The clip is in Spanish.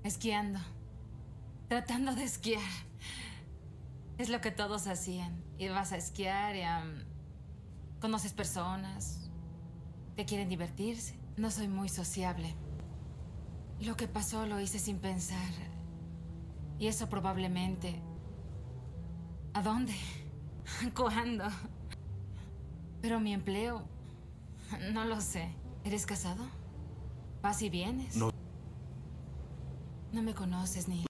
Esquiando. Tratando de esquiar. Es lo que todos hacían. Ibas a esquiar y conoces personas que quieren divertirse. No soy muy sociable. Lo que pasó lo hice sin pensar. Y eso probablemente... ¿A dónde? ¿Cuándo? Pero mi empleo... No lo sé. ¿Eres casado? ¿Vas y vienes? No. No me conoces ni...